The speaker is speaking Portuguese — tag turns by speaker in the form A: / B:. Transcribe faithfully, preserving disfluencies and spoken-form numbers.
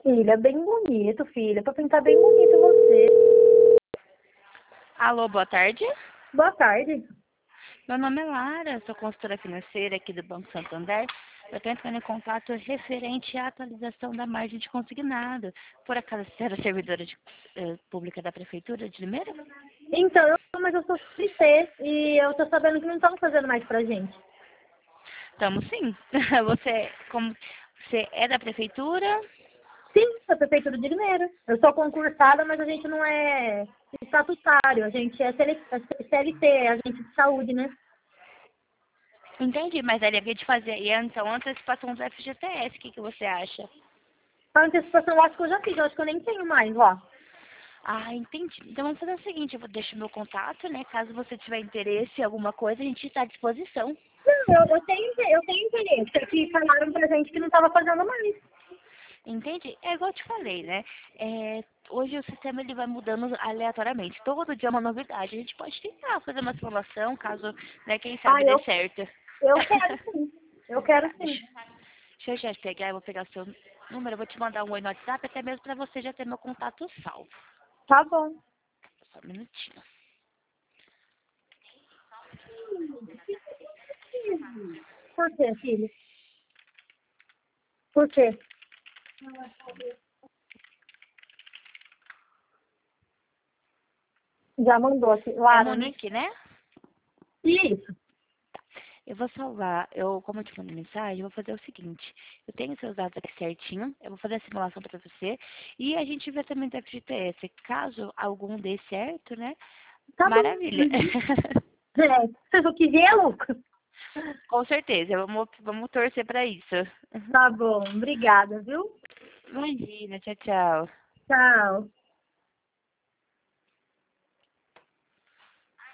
A: filha, bem bonito, filha, pra pintar bem bonito você.
B: Alô, boa tarde.
A: Boa tarde.
B: Meu nome é Lara, sou consultora financeira aqui do Banco Santander. Eu estou entrando em contato referente à atualização da margem de consignado. Por acaso você era servidora de, eh, pública da Prefeitura de Limeira?
A: Então, eu, mas eu sou C T e eu tô sabendo que não estão fazendo mais pra gente.
B: Estamos sim. Você, como, você é da Prefeitura?
A: Sim, da Prefeitura de Limeira. Eu sou concursada, mas a gente não é estatutário, a gente é C L T, é agente de saúde, né?
B: Entendi, mas ali a gente fazia e então a antecipação do F G T S, o que, que você acha?
A: A antecipação eu acho que eu já fiz, eu acho que eu nem tenho mais, ó.
B: Ah, entendi. Então vamos fazer o seguinte, eu vou deixar meu contato, né? Caso você tiver interesse em alguma coisa, a gente está à disposição.
A: Não, eu, eu, tenho, eu tenho interesse, é que falaram pra gente que não estava fazendo mais.
B: Entende? É igual eu te falei, né? É, hoje o sistema ele vai mudando aleatoriamente. Todo dia é uma novidade. A gente pode tentar fazer uma simulação, caso, né, quem
A: Ah,
B: sabe dê
A: eu,
B: certo.
A: eu quero sim, eu quero
B: Tá,
A: sim.
B: deixa, deixa eu já pegar, eu vou pegar o seu número, eu vou te mandar um oi no WhatsApp, até mesmo para você já ter meu contato salvo.
A: Tá bom.
B: Só um minutinho.
A: Por quê, filho? Por quê? Já mandou aqui,
B: É
A: Lara, né?
B: Monique, né?
A: Isso.
B: Eu vou salvar, eu, como eu te mandei mensagem, eu vou fazer o seguinte, eu tenho seus dados aqui certinho, eu vou fazer a simulação para você, e a gente vê também do F G T S, caso algum dê certo, né?
A: Tá bom.
B: Maravilha.
A: Uhum. É, você só quis ver, Lucas?
B: Com certeza, vamos, vamos torcer para isso.
A: Tá bom, obrigada, viu?
B: Imagina, tchau, tchau.
A: Tchau.